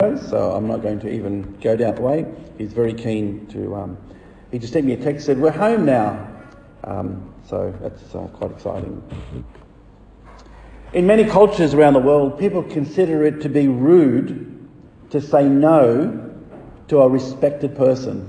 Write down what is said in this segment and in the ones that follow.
photos, so I'm not going to even go down that way. He's very keen to... he just sent me a text, said, "We're home now." So that's quite exciting. In many cultures around the world, people consider it to be rude to say no to a respected person.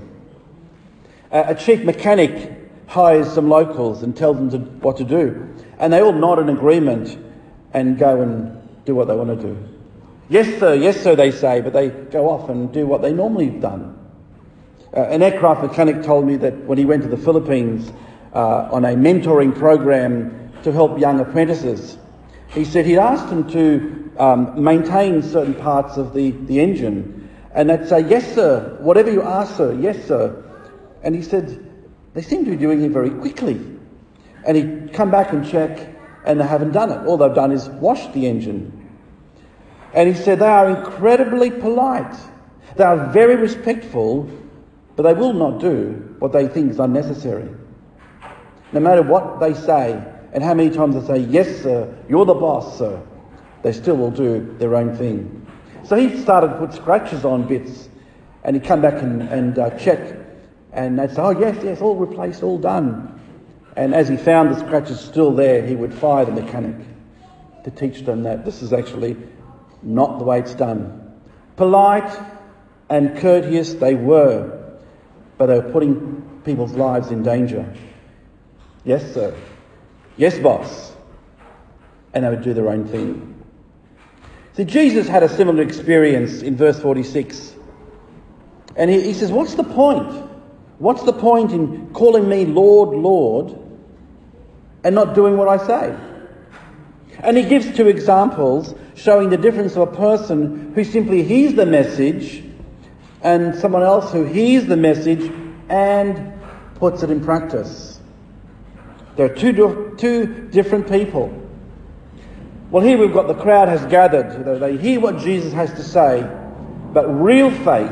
A chief mechanic hires some locals and tells them what to do, and they all nod in agreement and go and do what they want to do. Yes sir, they say, but they go off and do what they normally have done. An aircraft mechanic told me that when he went to the Philippines on a mentoring program to help young apprentices, he said he'd asked them to maintain certain parts of the engine, and they'd say, "Yes sir, whatever you ask sir, yes sir." And he said, they seem to be doing it very quickly. And he'd come back and check, and they haven't done it. All they've done is wash the engine. And he said they are incredibly polite. They are very respectful, but they will not do what they think is unnecessary. No matter what they say, and how many times they say, "Yes sir, you're the boss sir," they still will do their own thing. So he started to put scratches on bits, and he'd come back and check, and they'd say, "Oh yes, all replaced, all done." And as he found the scratches still there, he would fire the mechanic to teach them that this is actually not the way it's done. Polite and courteous they were, but they were putting people's lives in danger. "Yes sir, yes boss," and they would do their own thing. See, Jesus had a similar experience in verse 46. And he says, what's the point? What's the point in calling me Lord, Lord, and not doing what I say? And he gives two examples showing the difference of a person who simply hears the message and someone else who hears the message and puts it in practice. There are two different people. Well, here we've got the crowd has gathered. They hear what Jesus has to say, but real faith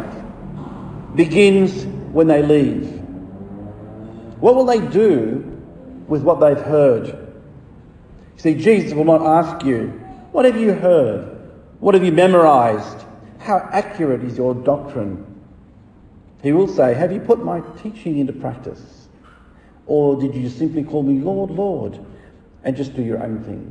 begins when they leave. What will they do with what they've heard? See, Jesus will not ask you, "What have you heard? What have you memorized? How accurate is your doctrine?" He will say, "Have you put my teaching into practice? Or did you simply call me Lord, Lord, and just do your own thing?"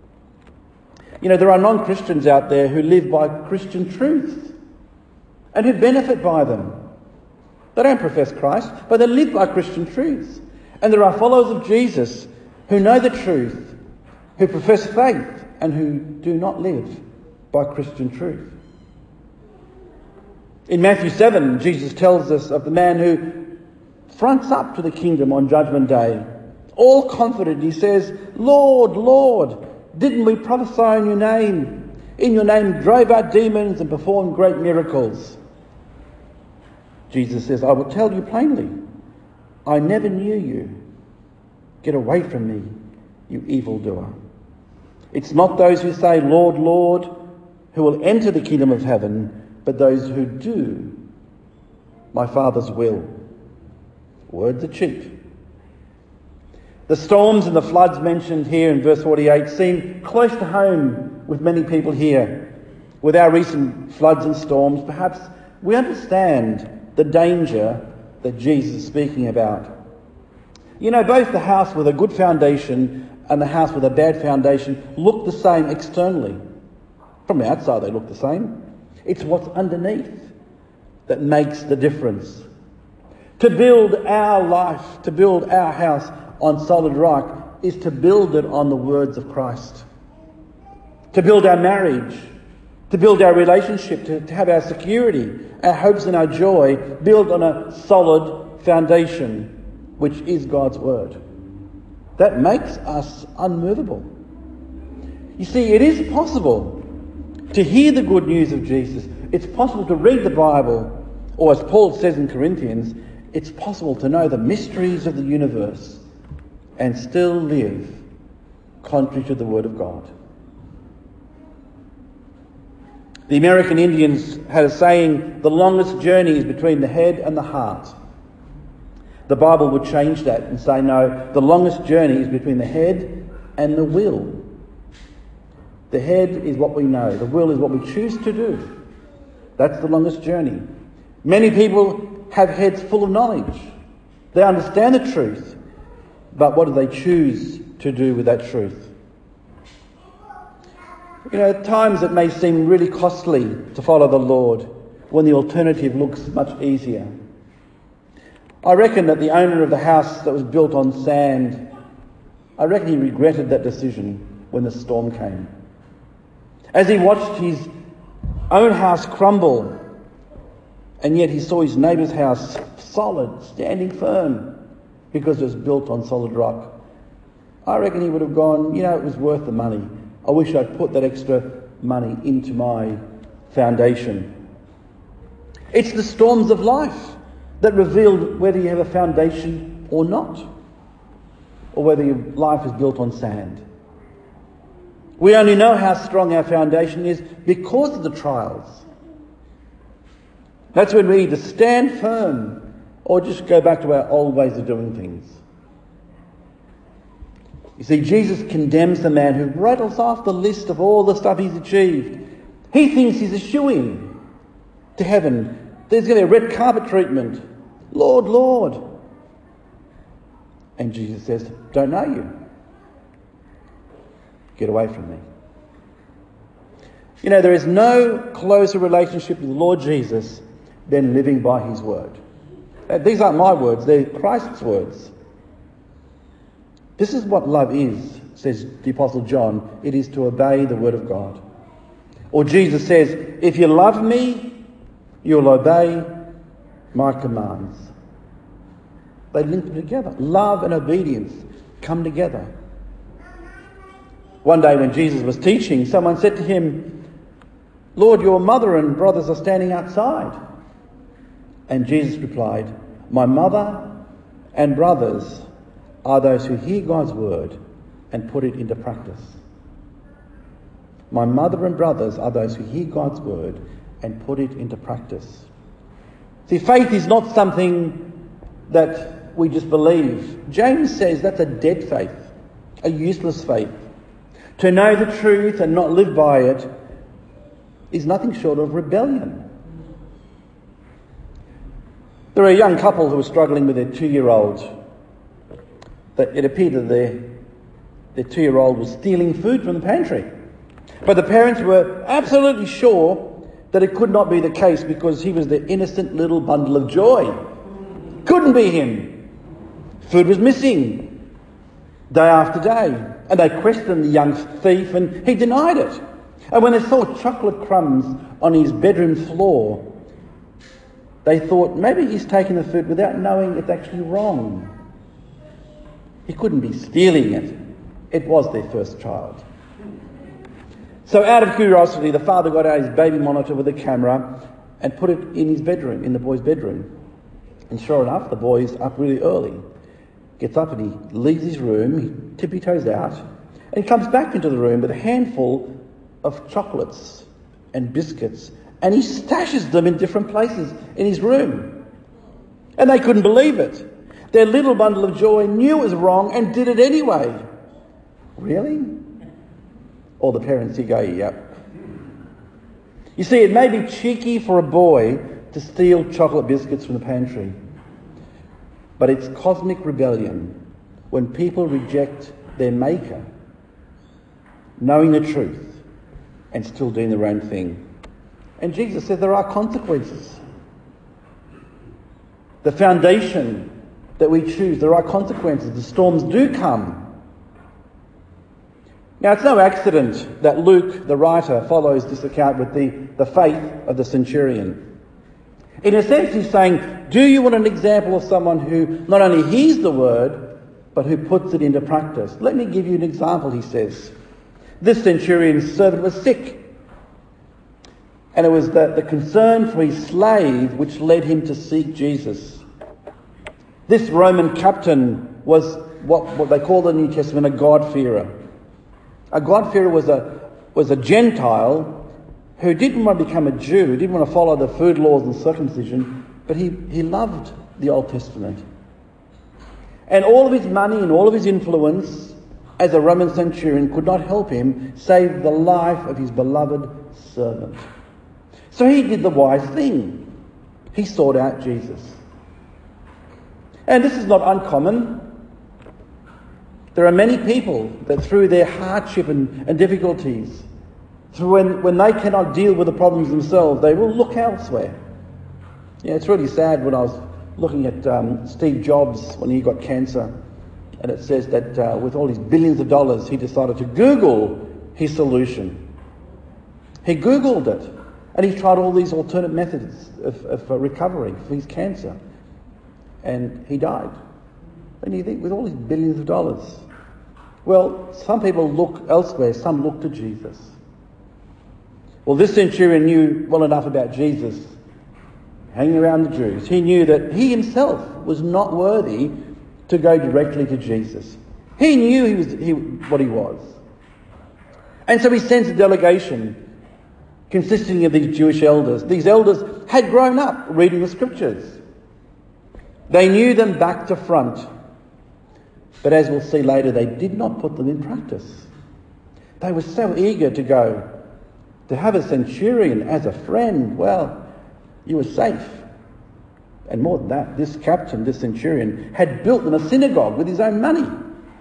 You know, there are non-Christians out there who live by Christian truths and who benefit by them. They don't profess Christ, but they live by Christian truths. And there are followers of Jesus who know the truth, who profess faith, and who do not live by Christian truth. In Matthew 7, Jesus tells us of the man who fronts up to the kingdom on Judgment Day, all confident. He says, "Lord, Lord, didn't we prophesy in your name? In your name drove out demons and performed great miracles." Jesus says, "I will tell you plainly, I never knew you. Get away from me, you evildoer." It's not those who say, "Lord, Lord," who will enter the kingdom of heaven, but those who do my Father's will. Words are cheap. The storms and the floods mentioned here in verse 48 seem close to home with many people here. With our recent floods and storms, perhaps we understand the danger that Jesus is speaking about. You know, both the house with a good foundation and the house with a bad foundation look the same externally. From the outside they look the same. It's what's underneath that makes the difference. To build our life, to build our house on solid rock, is to build it on the words of Christ. To build our marriage, to build our relationship, to have our security, our hopes and our joy built on a solid foundation, which is God's word. That makes us unmovable. You see, it is possible to hear the good news of Jesus. It's possible to read the Bible, or as Paul says in Corinthians, it's possible to know the mysteries of the universe and still live contrary to the Word of God. The American Indians had a saying, "The longest journey is between the head and the heart." The Bible would change that and say, no, the longest journey is between the head and the will. The head is what we know. The will is what we choose to do. That's the longest journey. Many people have heads full of knowledge. They understand the truth, but what do they choose to do with that truth? At times it may seem really costly to follow the Lord when the alternative looks much easier. I reckon that the owner of the house that was built on sand, I reckon he regretted that decision when the storm came. As he watched his own house crumble, and yet he saw his neighbour's house solid, standing firm, because it was built on solid rock. I reckon he would have gone, it was worth the money. I wish I'd put that extra money into my foundation. It's the storms of life that reveal whether you have a foundation or not, or whether your life is built on sand. We only know how strong our foundation is because of the trials. That's when we either stand firm or just go back to our old ways of doing things. You see, Jesus condemns the man who rattles off the list of all the stuff he's achieved. He thinks he's a shoo-in to heaven. There's going to be a red carpet treatment. Lord, Lord. And Jesus says, don't know you. Get away from me. There is no closer relationship with the Lord Jesus than living by his word. These aren't my words, they're Christ's words. This is what love is, says the Apostle John. It is to obey the word of God. Or Jesus says, if you love me, you'll obey my commands. They link them together. Love and obedience come together. One day when Jesus was teaching, someone said to him, Lord, your mother and brothers are standing outside. And Jesus replied, my mother and brothers are those who hear God's word and put it into practice. My mother and brothers are those who hear God's word and put it into practice. See, faith is not something that we just believe. James says that's a dead faith, a useless faith. To know the truth and not live by it is nothing short of rebellion. There were a young couple who were struggling with their 2-year-old. It appeared that their 2-year-old was stealing food from the pantry. But the parents were absolutely sure that it could not be the case because he was the innocent little bundle of joy. Couldn't be him. Food was missing day after day. And they questioned the young thief and he denied it. And when they saw chocolate crumbs on his bedroom floor, they thought maybe he's taken the food without knowing it's actually wrong. He couldn't be stealing it. It was their first child. So out of curiosity, the father got out his baby monitor with a camera and put it in his bedroom, in the boy's bedroom. And sure enough, the boy's up really early. Gets up and he leaves his room, he tippy-toes out, and comes back into the room with a handful of chocolates and biscuits, and he stashes them in different places in his room. And they couldn't believe it. Their little bundle of joy knew it was wrong and did it anyway. Really? All the parents here go, yep. You see, it may be cheeky for a boy to steal chocolate biscuits from the pantry, but it's cosmic rebellion when people reject their maker, knowing the truth, and still doing their own thing. And Jesus said there are consequences. The foundation that we choose, there are consequences. The storms do come. Now, it's no accident that Luke, the writer, follows this account with the faith of the centurion. In a sense, he's saying, do you want an example of someone who not only hears the word, but who puts it into practice? Let me give you an example, he says. This centurion's servant was sick. And it was the concern for his slave which led him to seek Jesus. This Roman captain was what they call in the New Testament a God-fearer. A God-fearer was a Gentile who didn't want to become a Jew, didn't want to follow the food laws and circumcision, but he loved the Old Testament. And all of his money and all of his influence as a Roman centurion could not help him save the life of his beloved servant. So he did the wise thing. He sought out Jesus. And this is not uncommon. There are many people that through their hardship and difficulties, through when they cannot deal with the problems themselves, they will look elsewhere. Yeah, it's really sad when I was looking at Steve Jobs when he got cancer, and it says that with all his billions of dollars, he decided to Google his solution. He Googled it, and he tried all these alternate methods of recovery for his cancer, and he died. And you think, with all these billions of dollars? Well, some people look elsewhere, some look to Jesus. Well, this centurion knew well enough about Jesus, hanging around the Jews. He knew that he himself was not worthy to go directly to Jesus. He knew what he was. And so he sends a delegation consisting of these Jewish elders. These elders had grown up reading the scriptures. They knew them back to front. But as we'll see later, they did not put them in practice. They were so eager to go. To have a centurion as a friend, well, you were safe. And more than that, this captain, this centurion, had built them a synagogue with his own money.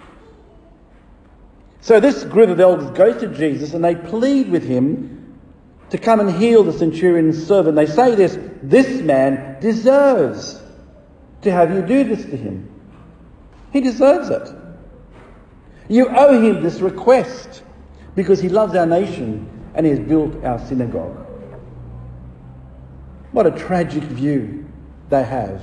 So this group of elders goes to Jesus and they plead with him to come and heal the centurion's servant. They say this man deserves to have you do this to him. He deserves it. You owe him this request because he loves our nation and he has built our synagogue. What a tragic view they have.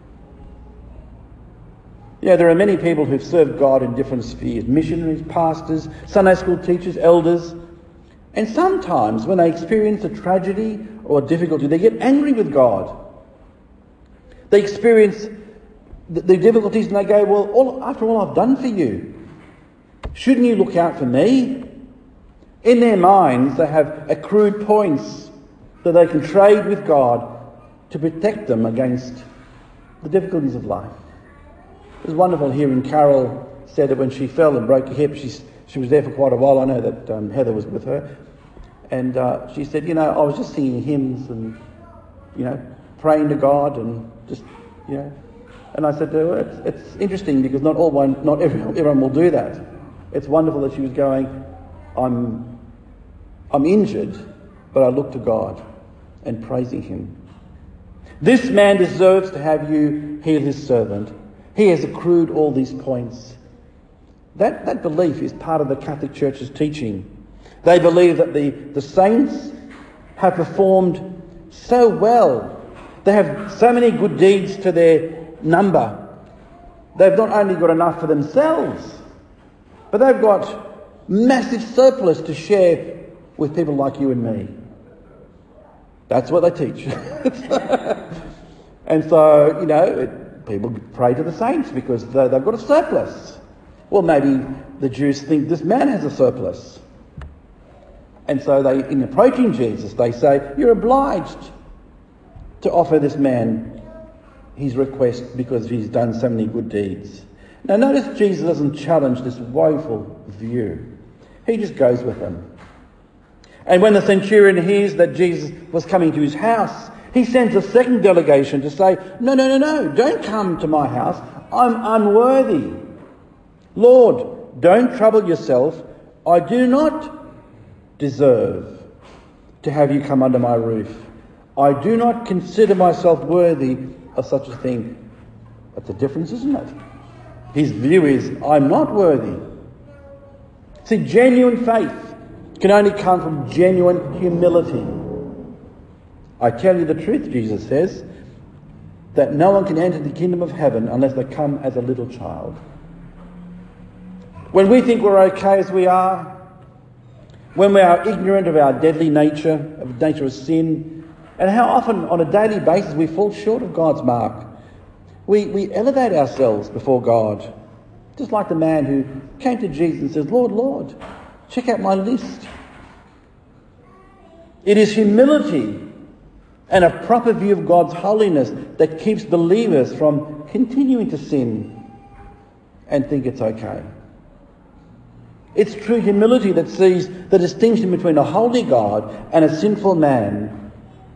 Yeah, there are many people who've served God in different spheres. Missionaries, pastors, Sunday school teachers, elders. And sometimes when they experience a tragedy or a difficulty, they get angry with God. They experience the difficulties and they go, well, after all I've done for you, shouldn't you look out for me? In their minds, they have accrued points that they can trade with God to protect them against the difficulties of life. It was wonderful hearing Carol said that when she fell and broke her hip, she was there for quite a while. I know that Heather was with her. And she said, I was just singing hymns and, praying to God and just, And I said to her, it's interesting because not everyone will do that. It's wonderful that she was going, I'm injured, but I look to God and praising him. This man deserves to have you heal his servant. He has accrued all these points. That belief is part of the Catholic Church's teaching. They believe that the saints have performed so well. They have so many good deeds to their number. They've not only got enough for themselves, but they've got massive surplus to share with people like you and me. That's what they teach. And so, people pray to the saints because they've got a surplus. Well, maybe the Jews think this man has a surplus. And so in approaching Jesus, they say, you're obliged to offer this man his request because he's done so many good deeds. Now notice Jesus doesn't challenge this woeful view. He just goes with them. And when the centurion hears that Jesus was coming to his house, he sends a second delegation to say, no, don't come to my house. I'm unworthy. Lord, don't trouble yourself. I do not deserve to have you come under my roof. I do not consider myself worthy of such a thing. That's a difference, isn't it? His view is, I'm not worthy. See, genuine faith can only come from genuine humility. I tell you the truth, Jesus says, that no one can enter the kingdom of heaven unless they come as a little child. When we think we're okay as we are, when we are ignorant of our deadly nature, of the nature of sin, and how often on a daily basis we fall short of God's mark, we elevate ourselves before God. Just like the man who came to Jesus and says, Lord, Lord, check out my list. It is humility and a proper view of God's holiness that keeps believers from continuing to sin and think it's okay. It's true humility that sees the distinction between a holy God and a sinful man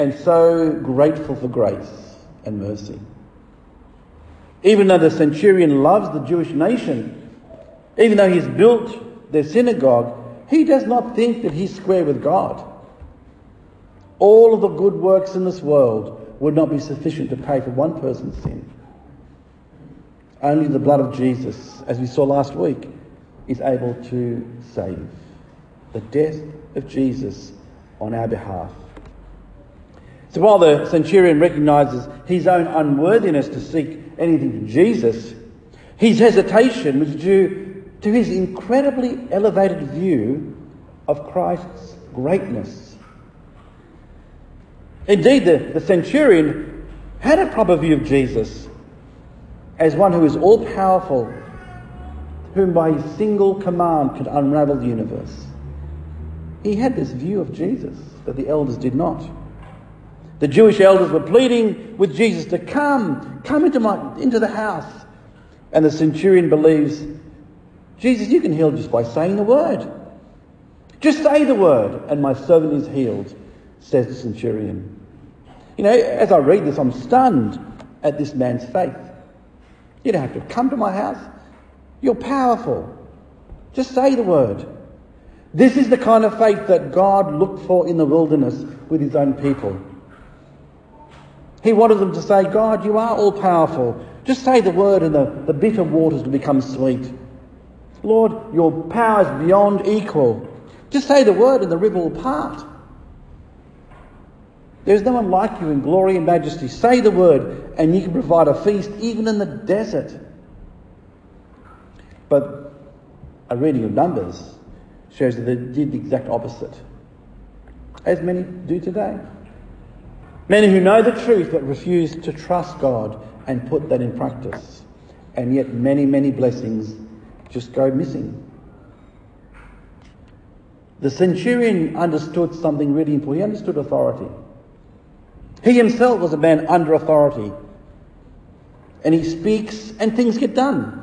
and so grateful for grace and mercy. Even though the centurion loves the Jewish nation, even though he's built their synagogue, he does not think that he's square with God. All of the good works in this world would not be sufficient to pay for one person's sin. Only the blood of Jesus, as we saw last week, is able to save. The death of Jesus on our behalf. So while the centurion recognises his own unworthiness to seek anything from Jesus, his hesitation was due to his incredibly elevated view of Christ's greatness. Indeed, the centurion had a proper view of Jesus as one who is all-powerful, whom by his single command could unravel the universe. He had this view of Jesus that the elders did not. The Jewish elders were pleading with Jesus to come into the house. And the centurion believes, Jesus, you can heal just by saying the word. Just say the word and my servant is healed, says the centurion. You know, as I read this, I'm stunned at this man's faith. You don't have to come to my house. You're powerful. Just say the word. This is the kind of faith that God looked for in the wilderness with his own people. He wanted them to say, God, you are all powerful. Just say the word and the bitter waters will become sweet. Lord, your power is beyond equal. Just say the word and the river will part. There's no one like you in glory and majesty. Say the word and you can provide a feast even in the desert. But a reading of Numbers shows that they did the exact opposite, as many do today. Many who know the truth but refuse to trust God and put that in practice. And yet many, many blessings just go missing. The centurion understood something really important. He understood authority. He himself was a man under authority. And he speaks and things get done.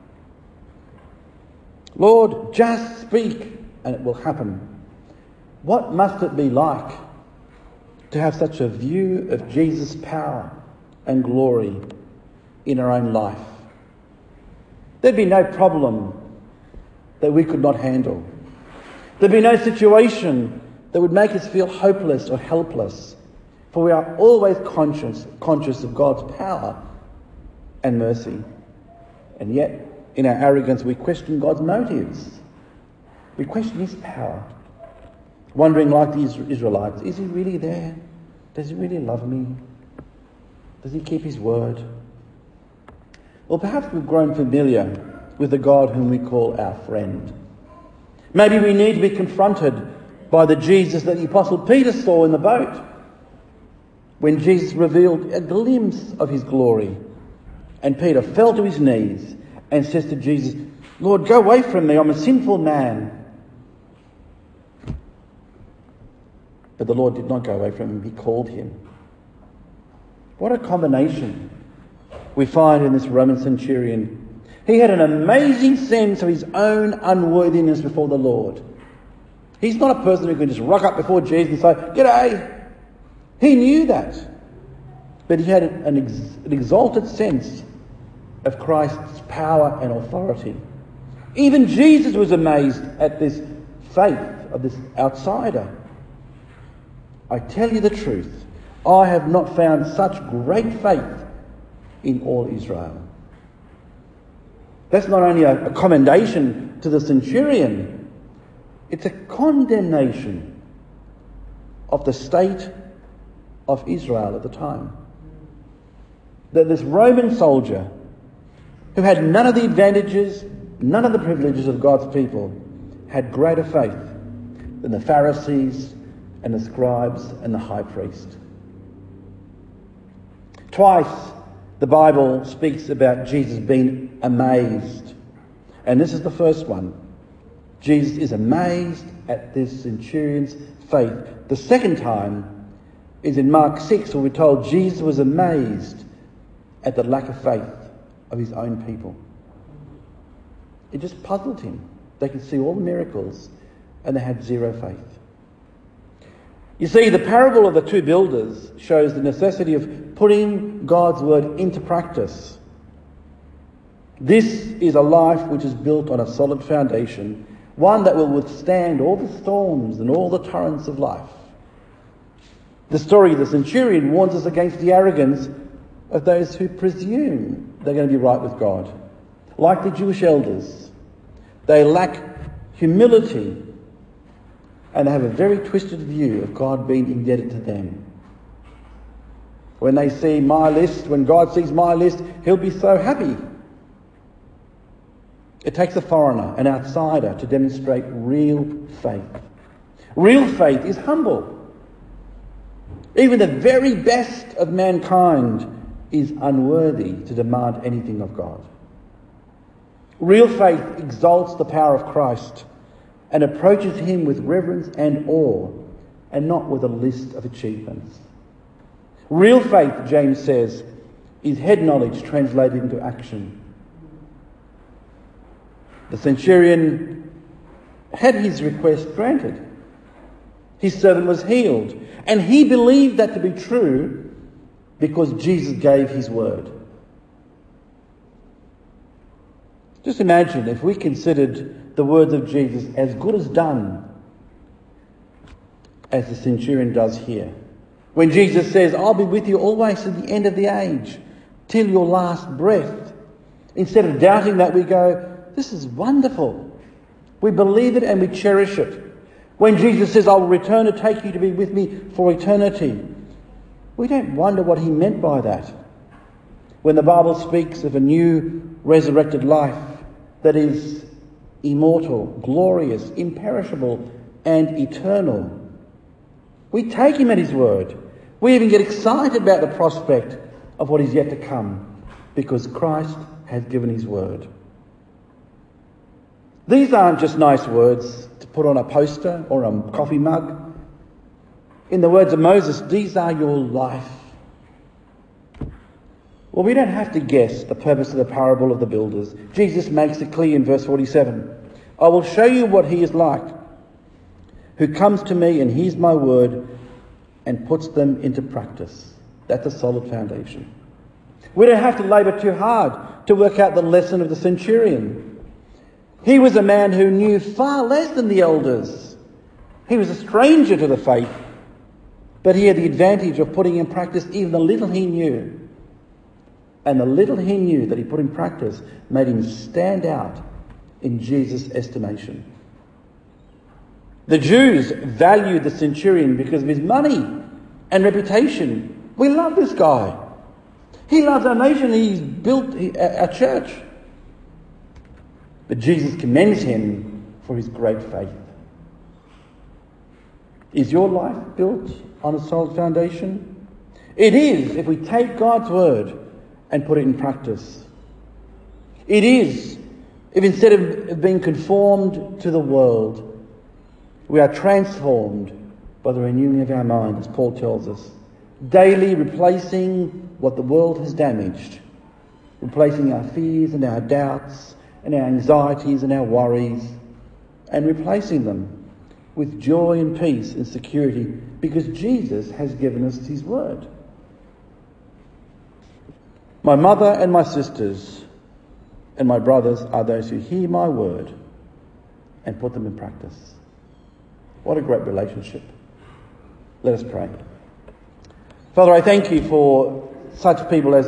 Lord, just speak and it will happen. What must it be like to have such a view of Jesus' power and glory in our own life? There'd be no problem that we could not handle. There'd be no situation that would make us feel hopeless or helpless, for we are always conscious of God's power and mercy. And yet, in our arrogance, we question God's motives. We question his power, wondering like the Israelites, is he really there? Does he really love me? Does he keep his word? Or perhaps we've grown familiar with the God whom we call our friend. Maybe we need to be confronted by the Jesus that the Apostle Peter saw in the boat, when Jesus revealed a glimpse of his glory. And Peter fell to his knees and says to Jesus, Lord, go away from me, I'm a sinful man. But the Lord did not go away from him, he called him. What a combination we find in this Roman centurion. He had an amazing sense of his own unworthiness before the Lord. He's not a person who can just rock up before Jesus and say, G'day. He knew that. But he had an exalted sense of Christ's power and authority. Even Jesus was amazed at this faith of this outsider. I tell you the truth, I have not found such great faith in all Israel. That's not only a commendation to the centurion, it's a condemnation of the state of Israel at the time. That this Roman soldier, who had none of the advantages, none of the privileges of God's people, had greater faith than the Pharisees and the scribes and the high priest. Twice the Bible speaks about Jesus being amazed. And this is the first one. Jesus is amazed at this centurion's faith. The second time is in Mark 6, where we're told Jesus was amazed at the lack of faith of his own people. It just puzzled him. They could see all the miracles and they had zero faith. You see, the parable of the two builders shows the necessity of putting God's word into practice. This is a life which is built on a solid foundation, one that will withstand all the storms and all the torrents of life. The story of the centurion warns us against the arrogance of those who presume they're going to be right with God. Like the Jewish elders, they lack humility and have a very twisted view of God being indebted to them. When they see my list, when God sees my list, he'll be so happy. It takes a foreigner, an outsider, to demonstrate real faith. Real faith is humble. Even the very best of mankind is unworthy to demand anything of God. Real faith exalts the power of Christ and approaches him with reverence and awe, and not with a list of achievements. Real faith, James says, is head knowledge translated into action. The centurion had his request granted. His servant was healed, and he believed that to be true because Jesus gave his word. Just imagine if we considered the words of Jesus as good as done, as the centurion does here. When Jesus says, I'll be with you always to the end of the age, till your last breath. Instead of doubting that, we go, this is wonderful. We believe it and we cherish it. When Jesus says, I will return to take you to be with me for eternity, we don't wonder what he meant by that. When the Bible speaks of a new resurrected life that is immortal, glorious, imperishable, and eternal, we take him at his word. We even get excited about the prospect of what is yet to come, because Christ has given his word. These aren't just nice words to put on a poster or a coffee mug. In the words of Moses, these are your life. Well, we don't have to guess the purpose of the parable of the builders. Jesus makes it clear in verse 47. I will show you what he is like, who comes to me and hears my word and puts them into practice. That's a solid foundation. We don't have to labour too hard to work out the lesson of the centurion. He was a man who knew far less than the elders. He was a stranger to the faith, but he had the advantage of putting in practice even the little he knew. And the little he knew that he put in practice made him stand out in Jesus' estimation. The Jews valued the centurion because of his money and reputation. We love this guy. He loves our nation. He's built our church. But Jesus commends him for his great faith. Is your life built on a solid foundation? It is, if we take God's word and put it in practice. It is, if instead of being conformed to the world, we are transformed by the renewing of our mind, as Paul tells us. Daily replacing what the world has damaged. Replacing our fears and our doubts and our anxieties and our worries, and replacing them with joy and peace and security, because Jesus has given us his word. My mother and my sisters and my brothers are those who hear my word and put them in practice. What a great relationship. Let us pray. Father, I thank you for such people as